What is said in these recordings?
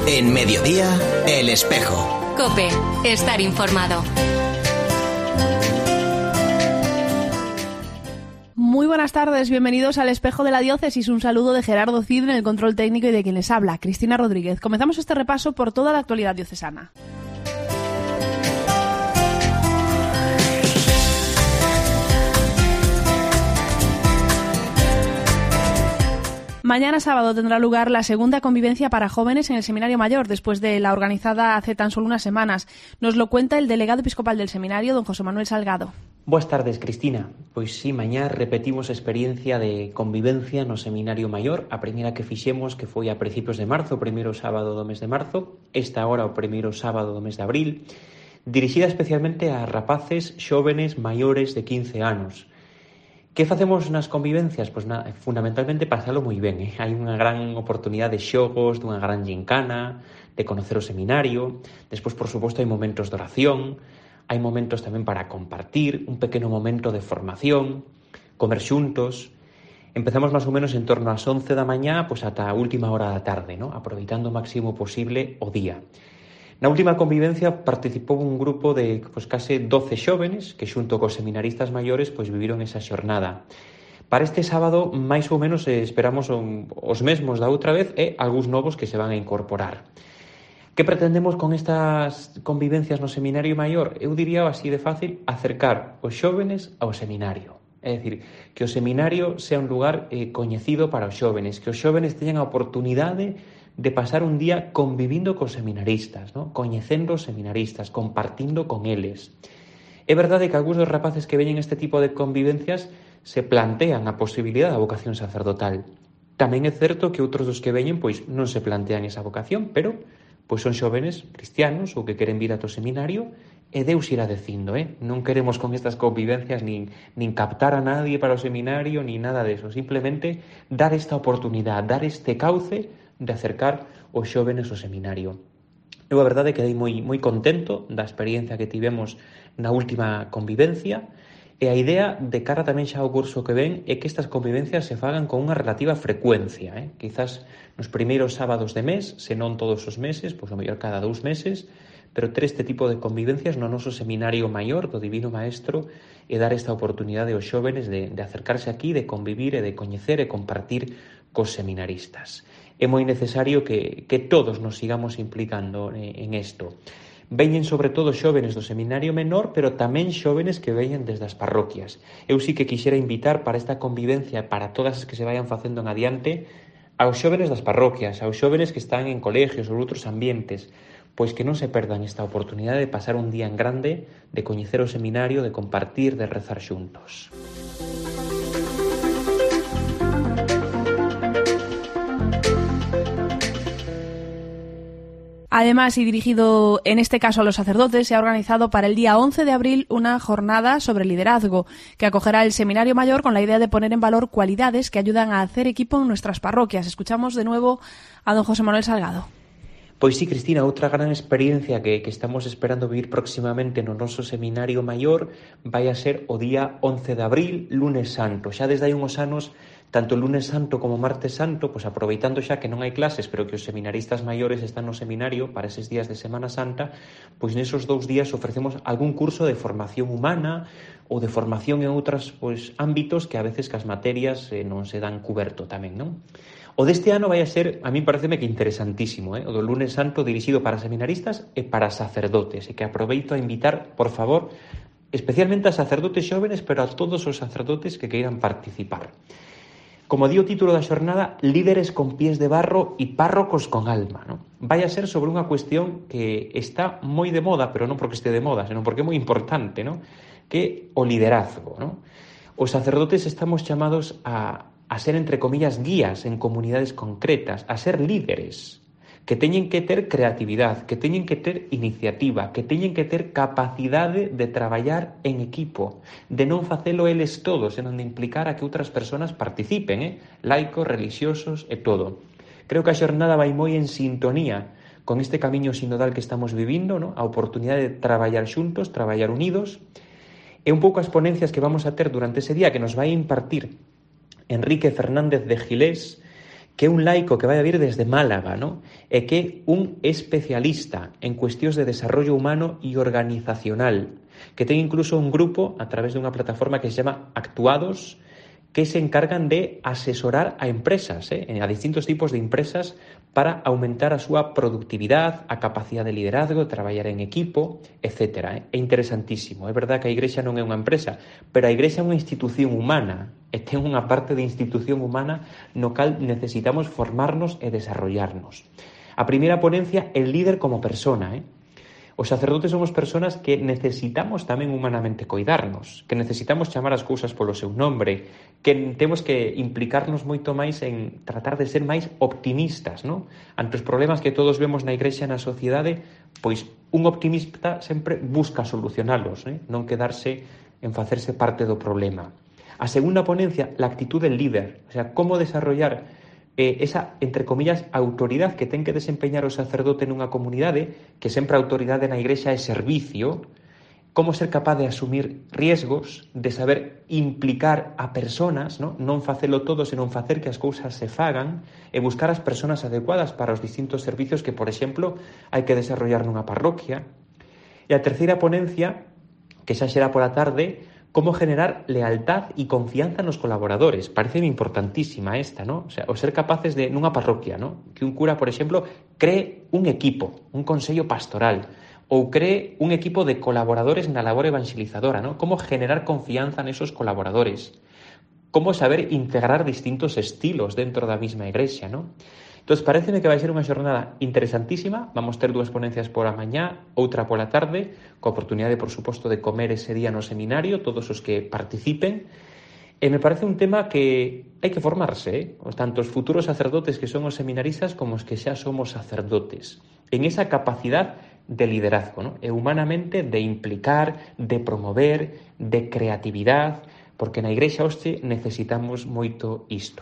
En Mediodía, El Espejo. COPE. Estar informado. Muy buenas tardes, bienvenidos al Espejo de la Diócesis. Un saludo de Gerardo Cid en el control técnico y de quien les habla, Cristina Rodríguez. Comenzamos este repaso por toda la actualidad diocesana. Mañana sábado tendrá lugar la segunda convivencia para jóvenes en el Seminario Mayor, después de la organizada hace tan solo unas semanas. Nos lo cuenta el delegado episcopal del seminario, don José Manuel Salgado. Boas tardes, Cristina. Pois sí, mañá repetimos a experiencia de convivencia no Seminario Maior, a primeira que fixemos, que foi a principios de marzo, o primeiro sábado do mes de marzo, esta hora o primeiro sábado do mes de abril, dirixida especialmente a rapaces xóvenes maiores de 15 anos. Que facemos nas convivencias? Pois fundamentalmente pasalo moi ben, Hai unha gran oportunidade de xogos, dunha gran gincana, de conocer o seminario. Despois, por suposto, hai momentos de oración, hai momentos tamén para compartir, un pequeno momento de formación, comer xuntos. Empezamos máis ou menos en torno ás 11 da mañá, pois ata a última hora da tarde, aproveitando o máximo posible o día. Na última convivencia participou un grupo de case 12 xóvenes que xunto cos seminaristas maiores viviron esa xornada. Para este sábado, máis ou menos, esperamos os mesmos da outra vez e algúns novos que se van a incorporar. Que pretendemos con estas convivencias no Seminario Maior? Eu diría así de fácil, acercar os xóvenes ao seminario. É dicir, que o seminario sea un lugar coñecido para os xóvenes, que os xóvenes teñan a oportunidade de pasar un día convivindo cos seminaristas, coñecendo os seminaristas, compartindo con eles. É verdade que algúns dos rapaces que veñen este tipo de convivencias se plantean a posibilidade da vocación sacerdotal. Tamén é certo que outros dos que veñen non se plantean esa vocación, pero son xóvenes cristianos ou que queren vir a to seminario e Deus irá dicindo, Non queremos con estas convivencias nin captar a nadie para o seminario, ni nada deso. Simplemente dar esta oportunidade, dar este cauce de acercar os xóvenes ao seminario. Eu a verdade quedei moi contento da experiencia que tivemos na última convivencia e a idea de cara tamén xa ao curso que ven é que estas convivencias se fagan con unha relativa frecuencia. Quizás nos primeiros sábados de mes, se non todos os meses, pois o mellor cada 2 meses, pero ter este tipo de convivencias no noso Seminario Maior do Divino Maestro e dar esta oportunidade aos xóvenes de acercarse aquí, de convivir e de coñecer e compartir cos seminaristas. É moi necesario que todos nos sigamos implicando en isto. Veñen sobre todo xóvenes do Seminario Menor, pero tamén xóvenes que veñen desde as parroquias. Eu sí que quixera invitar para esta convivencia, para todas as que se vayan facendo en adiante, aos xóvenes das parroquias, aos xóvenes que están en colegios ou outros ambientes, pois que non se perdan esta oportunidade de pasar un día en grande, de coñecer o seminario, de compartir, de rezar xuntos. Además, y dirigido en este caso a los sacerdotes, se ha organizado para el día 11 de abril una jornada sobre liderazgo que acogerá el Seminario Mayor con la idea de poner en valor cualidades que ayudan a hacer equipo en nuestras parroquias. Escuchamos de nuevo a don José Manuel Salgado. Pois sí, Cristina, outra gran experiencia que estamos esperando vivir próximamente no noso Seminario Maior vai a ser o día 11 de abril, lunes santo. Xa desde hai uns anos, tanto lunes santo como martes santo, aproveitando xa que non hai clases, pero que os seminaristas maiores están no seminario para eses días de Semana Santa, nesos 2 días ofrecemos algún curso de formación humana ou de formación en outros ámbitos que a veces que as materias non se dan cuberto tamén, non? O deste ano vai a ser, a mí pareceme que interesantísimo, o do lunes santo dirixido para seminaristas e para sacerdotes, e que aproveito a invitar, por favor, especialmente a sacerdotes xóvenes, pero a todos os sacerdotes que queiran participar. Como di o título da xornada, líderes con pies de barro e párrocos con alma, Vai a ser sobre unha cuestión que está moi de moda, pero non porque este de moda, senón porque é moi importante, Que o liderazgo, Os sacerdotes estamos chamados a ser, entre comillas, guías en comunidades concretas, a ser líderes, que teñen que ter creatividade, que teñen que ter iniciativa, que teñen que ter capacidade de traballar en equipo, de non facelo eles todos, senón de implicar a que outras persoas participen, laicos, religiosos e todo. Creo que a xornada vai moi en sintonía con este camiño sinodal que estamos vivindo, a oportunidade de traballar xuntos, traballar unidos, e un pouco as ponencias que vamos a ter durante ese día que nos vai impartir Enrique Fernández de Gilés, que un laico que vai a vir desde Málaga, non? E que un especialista en cuestións de desarrollo humano e organizacional, que ten incluso un grupo a través dunha plataforma que se chama Actuados, que se encargan de asesorar a empresas, a distintos tipos de empresas para aumentar a súa productividade, a capacidade de liderazgo, traballar en equipo, etc. É interesantísimo. É verdad que a Igrexa non é unha empresa, pero a Igrexa é unha institución humana e ten unha parte de institución humana no cal necesitamos formarnos e desarrollarnos. A primeira ponencia, el líder como persona. Os sacerdotes somos personas que necesitamos tamén humanamente coidarnos, que necesitamos chamar as cousas polo seu nombre, que temos que implicarnos moito máis en tratar de ser máis optimistas, non? Ante os problemas que todos vemos na Igrexa e na sociedade, pois un optimista sempre busca solucionalos, non quedarse en facerse parte do problema. A segunda ponencia, la actitud del líder, o sea, como desarrollar esa, entre comillas, autoridade que ten que desempeñar o sacerdote nunha comunidade, que sempre a autoridade na Igrexa é servicio, como ser capaz de asumir riesgos, de saber implicar a personas, non facelo todo, senón facer que as cousas se fagan, e buscar as persoas adecuadas para os distintos servicios que, por exemplo, hai que desarrollar nunha parroquia. E a terceira ponencia, que xa será pola tarde, como generar lealtad e confianza nos colaboradores. Parece importantísima esta, ¿no? O sea, o ser capaces de, nunha parroquia, ¿no? Que un cura, por exemplo, cree un equipo, un consello pastoral, ou cree un equipo de colaboradores na labor evangelizadora, ¿no? Como generar confianza nesos colaboradores. Como saber integrar distintos estilos dentro da mesma igrexa, ¿no? Entón, pareceme que vai ser unha xornada interesantísima. Vamos ter 2 ponencias pola mañá, outra pola tarde, coa oportunidade, por suposto, de comer ese día no seminario, todos os que participen. E me parece un tema que hai que formarse, tanto os futuros sacerdotes que son os seminaristas como os que xa somos sacerdotes, en esa capacidade de liderazgo, ¿no? E humanamente de implicar, de promover, de creatividade, porque na Igrexa hoxe necesitamos moito isto.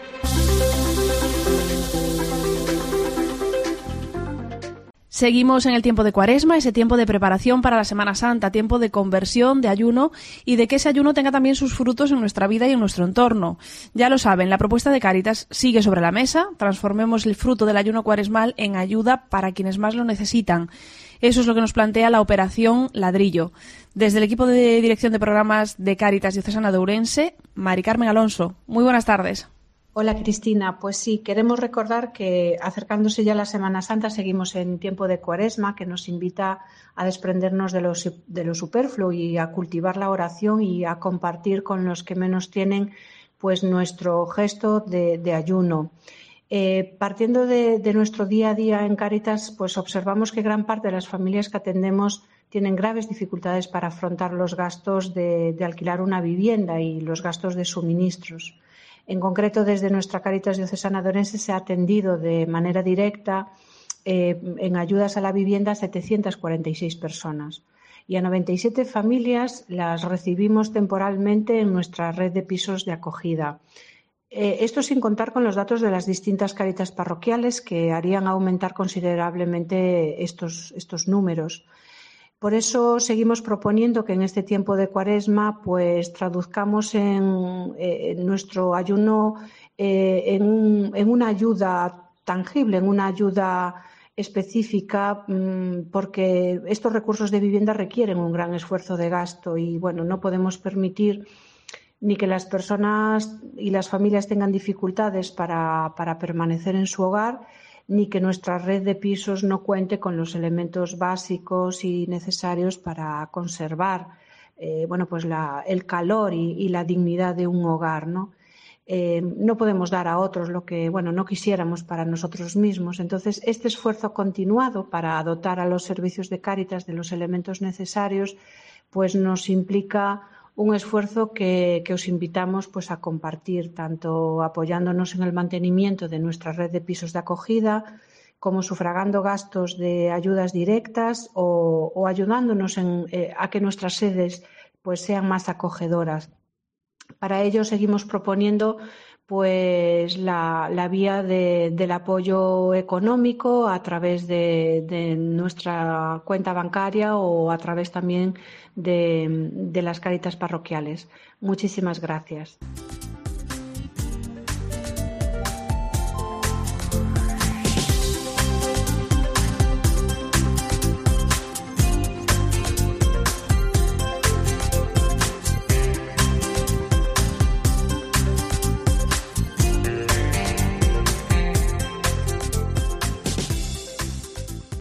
Seguimos en el tiempo de Cuaresma, ese tiempo de preparación para la Semana Santa, tiempo de conversión, de ayuno y de que ese ayuno tenga también sus frutos en nuestra vida y en nuestro entorno. Ya lo saben, la propuesta de Cáritas sigue sobre la mesa. Transformemos el fruto del ayuno cuaresmal en ayuda para quienes más lo necesitan. Eso es lo que nos plantea la Operación Ladrillo. Desde el equipo de dirección de programas de Cáritas Diocesana de Ourense, Mari Carmen Alonso. Muy buenas tardes. Hola Cristina, pues sí, queremos recordar que acercándose ya la Semana Santa seguimos en tiempo de Cuaresma, que nos invita a desprendernos de lo superfluo y a cultivar la oración y a compartir con los que menos tienen pues nuestro gesto de ayuno. Partiendo de nuestro día a día en Cáritas, pues observamos que gran parte de las familias que atendemos tienen graves dificultades para afrontar los gastos de alquilar una vivienda y los gastos de suministros. En concreto, desde nuestra Cáritas Diocesana de Ourense se ha atendido de manera directa en ayudas a la vivienda a 746 personas y a 97 familias las recibimos temporalmente en nuestra red de pisos de acogida. Esto sin contar con los datos de las distintas Cáritas parroquiales que harían aumentar considerablemente estos números. Por eso seguimos proponiendo que en este tiempo de Cuaresma pues traduzcamos en nuestro ayuno en una ayuda tangible, en una ayuda específica, porque estos recursos de vivienda requieren un gran esfuerzo de gasto y bueno, no podemos permitir ni que las personas y las familias tengan dificultades para permanecer en su hogar, ni que nuestra red de pisos no cuente con los elementos básicos y necesarios para conservar el calor y la dignidad de un hogar, ¿no? No podemos dar a otros lo que no quisiéramos para nosotros mismos. Entonces, este esfuerzo continuado para dotar a los servicios de Cáritas de los elementos necesarios pues nos implica un esfuerzo que os invitamos pues a compartir, tanto apoyándonos en el mantenimiento de nuestra red de pisos de acogida, como sufragando gastos de ayudas directas o ayudándonos a que nuestras sedes pues sean más acogedoras. Para ello seguimos proponiendo pues la vía del apoyo económico a través de nuestra cuenta bancaria o a través también de las Cáritas parroquiales. Muchísimas gracias.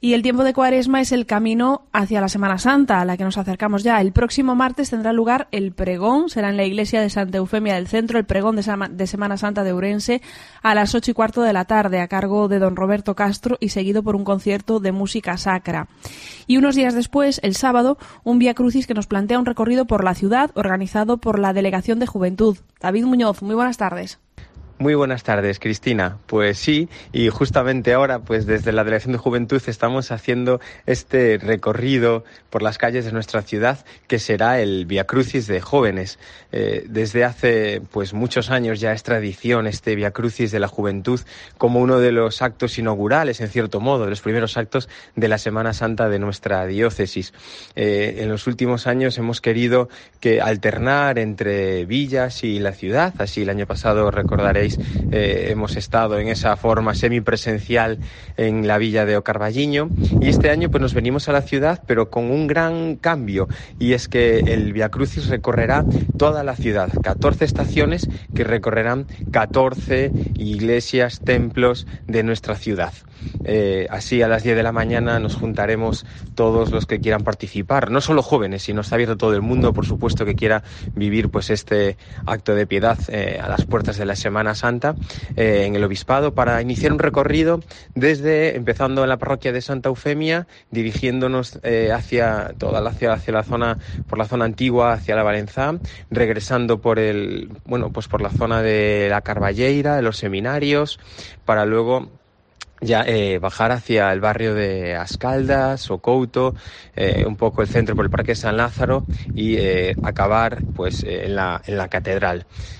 Y el tiempo de Cuaresma es el camino hacia la Semana Santa, a la que nos acercamos ya. El próximo martes tendrá lugar el pregón, será en la iglesia de Santa Eufemia del Centro, el pregón de Semana Santa de Ourense, a las 8:15 de la tarde, a cargo de don Roberto Castro y seguido por un concierto de música sacra. Y unos días después, el sábado, un Vía Crucis que nos plantea un recorrido por la ciudad organizado por la Delegación de Juventud. David Muñoz, muy buenas tardes. Muy buenas tardes, Cristina. Pues sí, y justamente ahora, pues desde la Delegación de Juventud estamos haciendo este recorrido por las calles de nuestra ciudad, que será el Vía Crucis de jóvenes. Desde hace pues muchos años ya es tradición este Vía Crucis de la juventud como uno de los actos inaugurales, en cierto modo, de los primeros actos de la Semana Santa de nuestra diócesis. En los últimos años hemos querido alternar entre villas y la ciudad. Así el año pasado, recordaréis, hemos estado en esa forma semipresencial en la villa de Ocarballiño, y este año pues nos venimos a la ciudad, pero con un gran cambio, y es que el Vía Crucis recorrerá toda la ciudad, 14 estaciones que recorrerán 14 iglesias, templos de nuestra ciudad. Así a las 10 de la mañana nos juntaremos todos los que quieran participar, no solo jóvenes, sino está abierto todo el mundo, por supuesto, que quiera vivir pues este acto de piedad a las puertas de la Semana Santa en el Obispado, para iniciar un recorrido empezando en la parroquia de Santa Eufemia, dirigiéndonos hacia la zona, por la zona antigua, hacia la Valenzá, regresando por la zona de la Carballeira, de los seminarios, para luego ya bajar hacia el barrio de Ascaldas o Couto, un poco el centro por el Parque San Lázaro, y acabar pues en la catedral.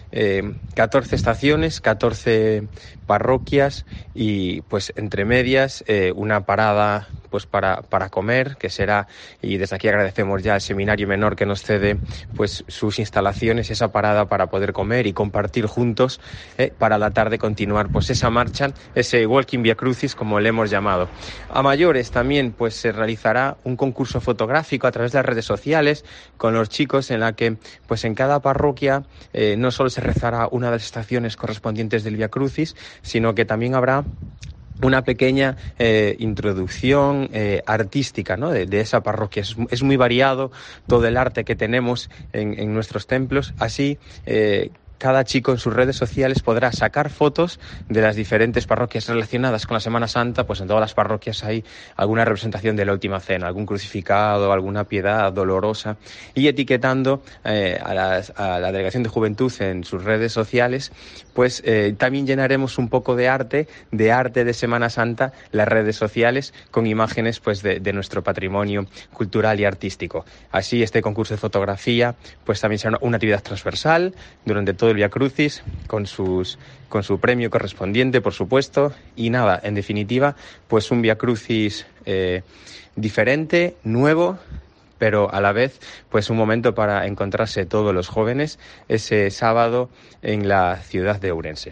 14 estaciones, 14 parroquias, y pues entre medias una parada pues para comer, que será, y desde aquí agradecemos ya al Seminario Menor que nos cede pues sus instalaciones, esa parada para poder comer y compartir juntos, para la tarde continuar pues esa marcha, ese Walking Via Crucis, como le hemos llamado. A mayores también pues se realizará un concurso fotográfico a través de las redes sociales con los chicos, en la que pues en cada parroquia no solo se rezará una de las estaciones correspondientes del Vía Crucis, sino que también habrá una pequeña introducción artística, ¿no?, de esa parroquia. Es muy variado todo el arte que tenemos en nuestros templos. Así cada chico en sus redes sociales podrá sacar fotos de las diferentes parroquias relacionadas con la Semana Santa. Pues en todas las parroquias hay alguna representación de la Última Cena, algún crucificado, alguna piedad dolorosa, y etiquetando a la Delegación de Juventud en sus redes sociales, pues también llenaremos un poco de arte de Semana Santa las redes sociales, con imágenes pues de nuestro patrimonio cultural y artístico. Así este concurso de fotografía pues también será una actividad transversal durante todo el Vía Crucis, con su premio correspondiente, por supuesto. Y nada, en definitiva, pues un Vía Crucis diferente, nuevo, pero a la vez pues un momento para encontrarse todos los jóvenes ese sábado en la ciudad de Ourense.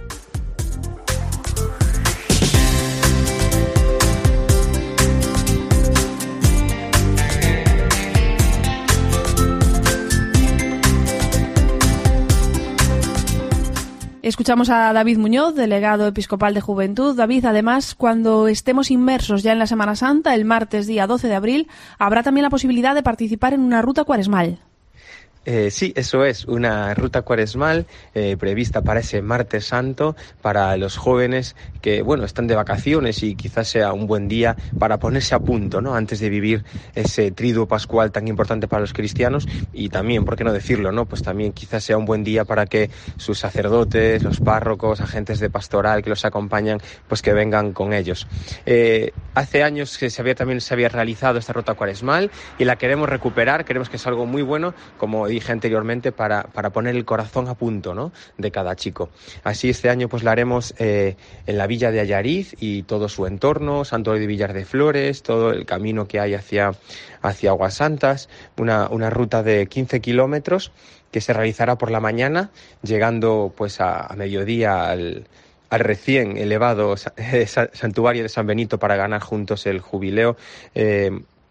Escuchamos a David Muñoz, delegado episcopal de Juventud. David, además, cuando estemos inmersos ya en la Semana Santa, el martes día 12 de abril, habrá también la posibilidad de participar en una ruta cuaresmal. Sí, eso es, una ruta cuaresmal prevista para ese martes santo, para los jóvenes que, bueno, están de vacaciones, y quizás sea un buen día para ponerse a punto, ¿no?, antes de vivir ese triduo pascual tan importante para los cristianos. Y también, ¿por qué no decirlo?, ¿no?, pues también quizás sea un buen día para que sus sacerdotes, los párrocos, agentes de pastoral que los acompañan, pues que vengan con ellos. Hace años que se había realizado esta ruta cuaresmal, y la queremos recuperar. Queremos que sea algo muy bueno, como dije anteriormente, para poner el corazón a punto, ¿no?, de cada chico. Así este año pues la haremos en la villa de Allariz y todo su entorno, Santo de Villar de Flores, todo el camino que hay hacia Aguasantas, una ruta de 15 kilómetros que se realizará por la mañana, llegando pues a mediodía al recién elevado santuario de San Benito, para ganar juntos el jubileo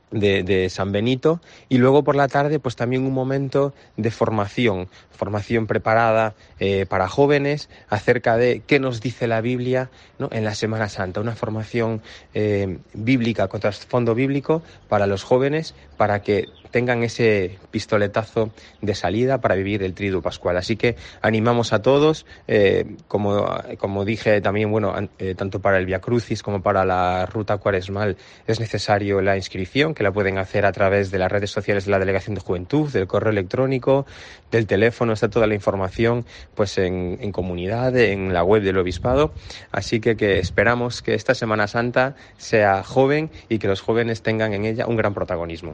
de San Benito, y luego por la tarde pues también un momento de formación preparada para jóvenes acerca de qué nos dice la Biblia, ¿no?, en la Semana Santa, una formación bíblica con trasfondo bíblico para los jóvenes, para que tengan ese pistoletazo de salida para vivir el Triduo Pascual. Así que animamos a todos, como dije también, tanto para el Via Crucis como para la ruta cuaresmal es necesario la inscripción, que la pueden hacer a través de las redes sociales de la Delegación de Juventud, del correo electrónico, del teléfono. Está toda la información pues en comunidad, en la web del Obispado. Así que esperamos que esta Semana Santa sea joven y que los jóvenes tengan en ella un gran protagonismo.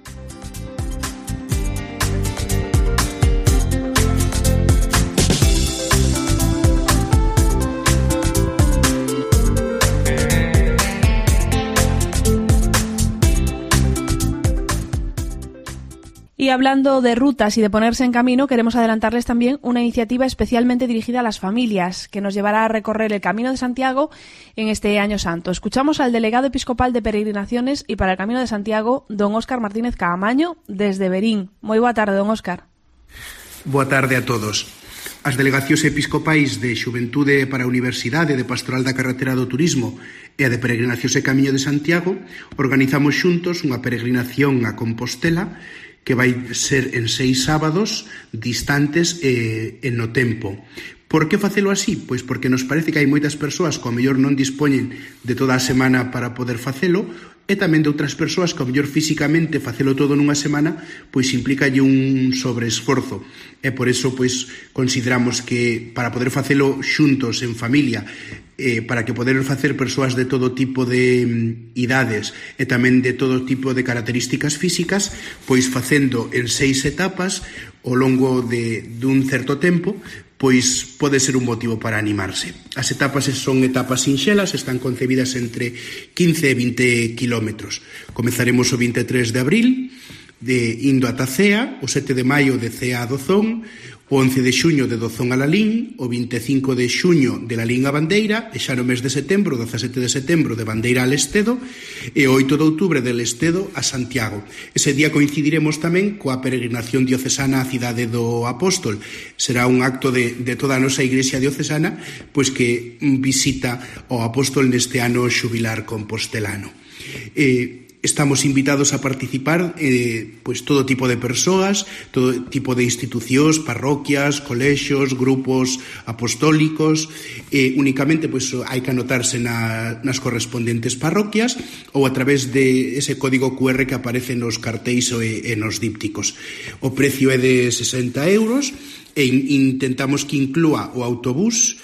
Y hablando de rutas y de ponerse en camino, queremos adelantarles también una iniciativa especialmente dirigida a las familias, que nos llevará a recorrer el Camino de Santiago en este Año Santo. Escuchamos al delegado episcopal de Peregrinaciones y para el Camino de Santiago, don Óscar Martínez Caamaño, desde Verín. Moi boa tarde, don Óscar. Boa tarde a todos. As delegacións episcopais de Xuventude para a Universidade, de Pastoral da Carretera do Turismo e a de Peregrinacións e Camiño de Santiago organizamos xuntos unha peregrinación a Compostela que vai ser en 6 sábados distantes no tempo. Por que facelo así? Pois porque nos parece que hai moitas persoas que ao mellor non dispoñen de toda a semana para poder facelo, e tamén de outras persoas que ao mellor físicamente facelo todo nunha semana pois implicalle un sobreesforzo, e por eso pois consideramos que para poder facelo xuntos en familia, para que poder facer persoas de todo tipo de idades e tamén de todo tipo de características físicas, pois facendo en 6 etapas ao longo dun certo tempo, pois pode ser un motivo para animarse. As etapas son etapas sinxelas, están concebidas entre 15 e 20 kilómetros. Comezaremos o 23 de abril, indo ata Cea, o 7 de maio de Cea a Dozón, o 11 de xuño de Dozón a Lalín, o 25 de xuño de Lalín a Bandeira, e xa no mes de setembro, o 17 de setembro, de Bandeira a Lestedo, e o 8 de outubro de Lestedo a Santiago. Ese día coincidiremos tamén coa peregrinación diocesana á cidade do Apóstol. Será un acto de toda a nosa Igrexa diocesana, pois que visita o Apóstol neste ano xubilar compostelano. Estamos invitados a participar pois todo tipo de persoas, todo tipo de institucións, parroquias, colexios, grupos apostólicos. Únicamente pois hai que anotarse nas correspondentes parroquias ou a través de ese código QR que aparece nos cartéis e nos dípticos. O precio é de 60 euros e intentamos que inclúa o autobús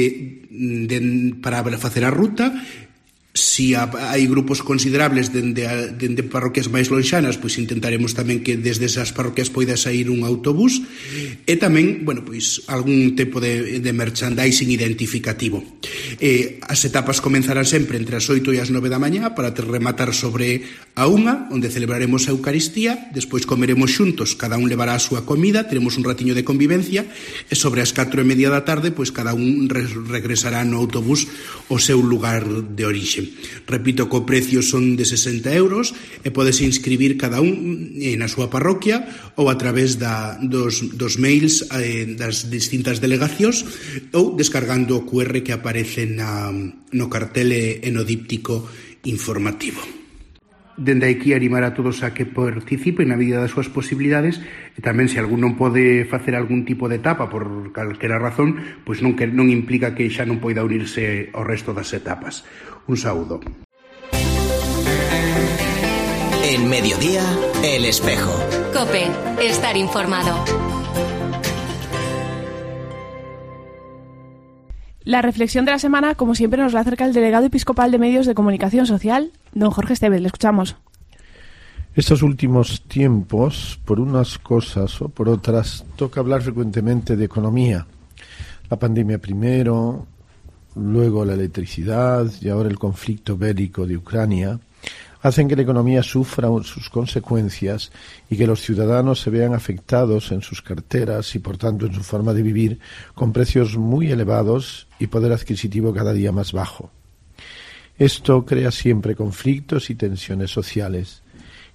para facer a ruta. Si hai grupos considerables dende parroquias máis lonxanas, pois intentaremos tamén que desde esas parroquias poida sair un autobús e tamén, pois algún tipo de merchandising identificativo. As etapas comenzarán sempre entre as 8 e as 9 da mañá para rematar sobre a 1, onde celebraremos a Eucaristía, despois comeremos xuntos, cada un levará a súa comida, teremos un ratiño de convivencia e sobre as 4:30 da tarde, pois cada un regresará no autobús ao seu lugar de orixe. Repito que o precio son de 60 euros e podes inscribir cada un na súa parroquia ou a través dos mails das distintas delegacións ou descargando o QR que aparece no cartel e no díptico informativo. Dende aquí animar a todos a que participen na medida das súas posibilidades e tamén se algún non pode facer algún tipo de etapa por calquera razón, pois non implica que xa non poida unirse ao resto das etapas. Un saúdo. En Mediodía, El Espejo. COPE, estar informado. La reflexión de la semana, como siempre, nos la acerca el delegado episcopal de Medios de Comunicación Social, don Jorge Estevez. Le escuchamos. Estos últimos tiempos, por unas cosas o por otras, toca hablar frecuentemente de economía. La pandemia primero, luego la electricidad y ahora el conflicto bélico de Ucrania hacen que la economía sufra sus consecuencias y que los ciudadanos se vean afectados en sus carteras y por tanto en su forma de vivir con precios muy elevados y poder adquisitivo cada día más bajo. Esto crea siempre conflictos y tensiones sociales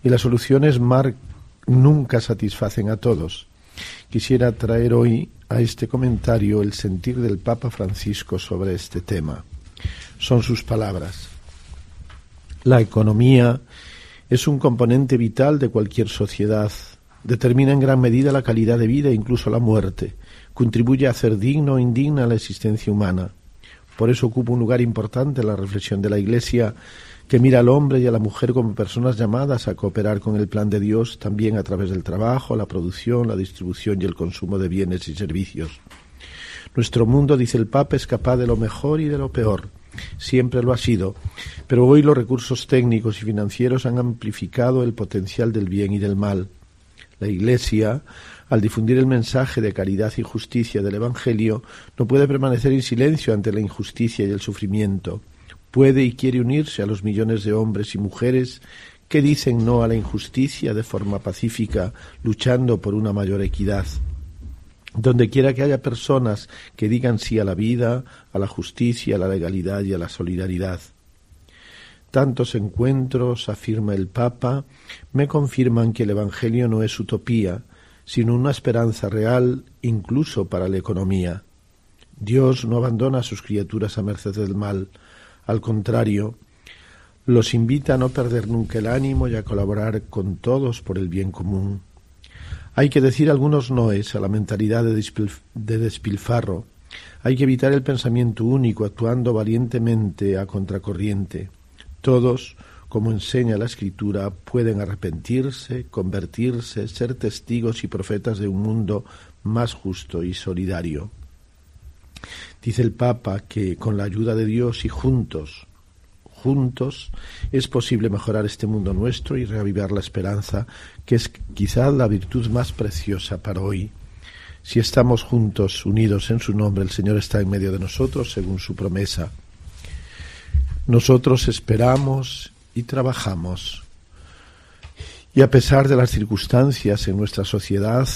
y las soluciones nunca satisfacen a todos. Quisiera traer hoy a este comentario el sentir del Papa Francisco sobre este tema. Son sus palabras. La economía es un componente vital de cualquier sociedad. Determina en gran medida la calidad de vida e incluso la muerte. Contribuye a hacer digno o indigna la existencia humana. Por eso ocupa un lugar importante en la reflexión de la Iglesia, que mira al hombre y a la mujer como personas llamadas a cooperar con el plan de Dios, también a través del trabajo, la producción, la distribución y el consumo de bienes y servicios. Nuestro mundo, dice el Papa, es capaz de lo mejor y de lo peor. Siempre lo ha sido, pero hoy los recursos técnicos y financieros han amplificado el potencial del bien y del mal. La Iglesia, al difundir el mensaje de caridad y justicia del Evangelio, no puede permanecer en silencio ante la injusticia y el sufrimiento. Puede y quiere unirse a los millones de hombres y mujeres que dicen no a la injusticia de forma pacífica, luchando por una mayor equidad. Donde quiera que haya personas que digan sí a la vida, a la justicia, a la legalidad y a la solidaridad. Tantos encuentros, afirma el Papa, me confirman que el Evangelio no es utopía, sino una esperanza real, incluso para la economía. Dios no abandona a sus criaturas a merced del mal. Al contrario, los invita a no perder nunca el ánimo y a colaborar con todos por el bien común. Hay que decir algunos noes a la mentalidad de despilfarro. Hay que evitar el pensamiento único, actuando valientemente a contracorriente. Todos, como enseña la Escritura, pueden arrepentirse, convertirse, ser testigos y profetas de un mundo más justo y solidario. Dice el Papa que con la ayuda de Dios y juntos, es posible mejorar este mundo nuestro y reavivar la esperanza, que es quizá la virtud más preciosa para hoy. Si estamos juntos, unidos en su nombre, el Señor está en medio de nosotros, según su promesa. Nosotros esperamos y trabajamos. Y a pesar de las circunstancias en nuestra sociedad,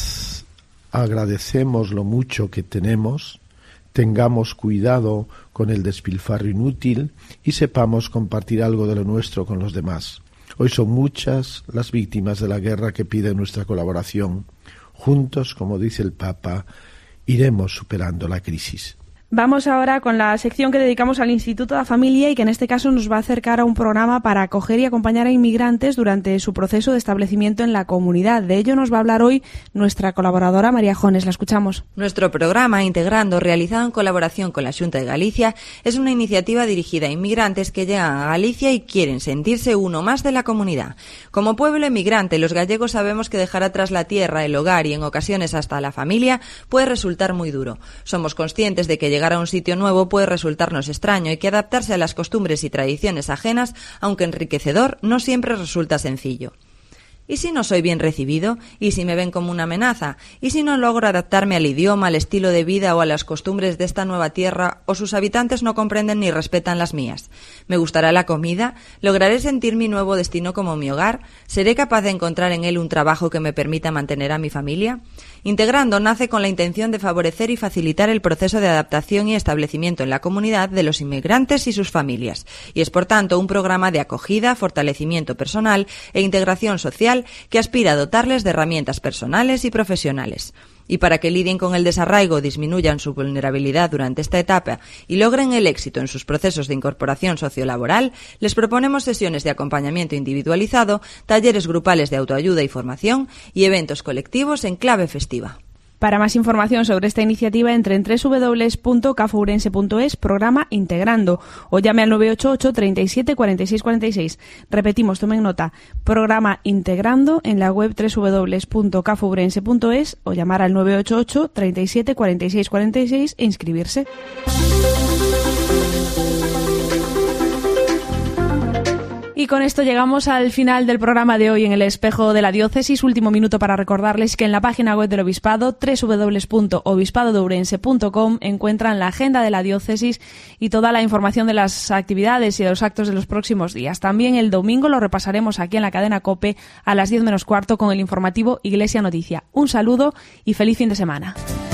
agradecemos lo mucho que tenemos. Tengamos cuidado con el despilfarro inútil y sepamos compartir algo de lo nuestro con los demás. Hoy son muchas las víctimas de la guerra que piden nuestra colaboración. Juntos, como dice el Papa, iremos superando la crisis. Vamos ahora con la sección que dedicamos al Instituto de la Familia y que en este caso nos va a acercar a un programa para acoger y acompañar a inmigrantes durante su proceso de establecimiento en la comunidad. De ello nos va a hablar hoy nuestra colaboradora María Jones. La escuchamos. Nuestro programa Integrando, realizado en colaboración con la Xunta de Galicia, es una iniciativa dirigida a inmigrantes que llegan a Galicia y quieren sentirse uno más de la comunidad. Como pueblo emigrante, los gallegos sabemos que dejar atrás la tierra, el hogar y en ocasiones hasta la familia puede resultar muy duro. Somos conscientes de que llegar a un sitio nuevo puede resultarnos extraño y que adaptarse a las costumbres y tradiciones ajenas, aunque enriquecedor, no siempre resulta sencillo. ¿Y si no soy bien recibido? ¿Y si me ven como una amenaza? ¿Y si no logro adaptarme al idioma, al estilo de vida o a las costumbres de esta nueva tierra, o sus habitantes no comprenden ni respetan las mías? ¿Me gustará la comida? ¿Lograré sentir mi nuevo destino como mi hogar? ¿Seré capaz de encontrar en él un trabajo que me permita mantener a mi familia? Integrando nace con la intención de favorecer y facilitar el proceso de adaptación y establecimiento en la comunidad de los inmigrantes y sus familias, y es por tanto un programa de acogida, fortalecimiento personal e integración social que aspira a dotarles de herramientas personales y profesionales. Y para que lidien con el desarraigo, disminuyan su vulnerabilidad durante esta etapa y logren el éxito en sus procesos de incorporación sociolaboral, les proponemos sesiones de acompañamiento individualizado, talleres grupales de autoayuda y formación y eventos colectivos en clave festiva. Para más información sobre esta iniciativa, entre en www.cafourense.es, programa Integrando, o llame al 988 37 46 46. Repetimos, tomen nota, programa Integrando en la web www.cafourense.es o llamar al 988 37 46 46 e inscribirse. Y con esto llegamos al final del programa de hoy en el Espejo de la Diócesis. Último minuto para recordarles que en la página web del Obispado, www.obispado-de-ourense.com, encuentran la agenda de la Diócesis y toda la información de las actividades y de los actos de los próximos días. También el domingo lo repasaremos aquí en la cadena COPE a las 10 menos cuarto con el informativo Iglesia Noticia. Un saludo y feliz fin de semana.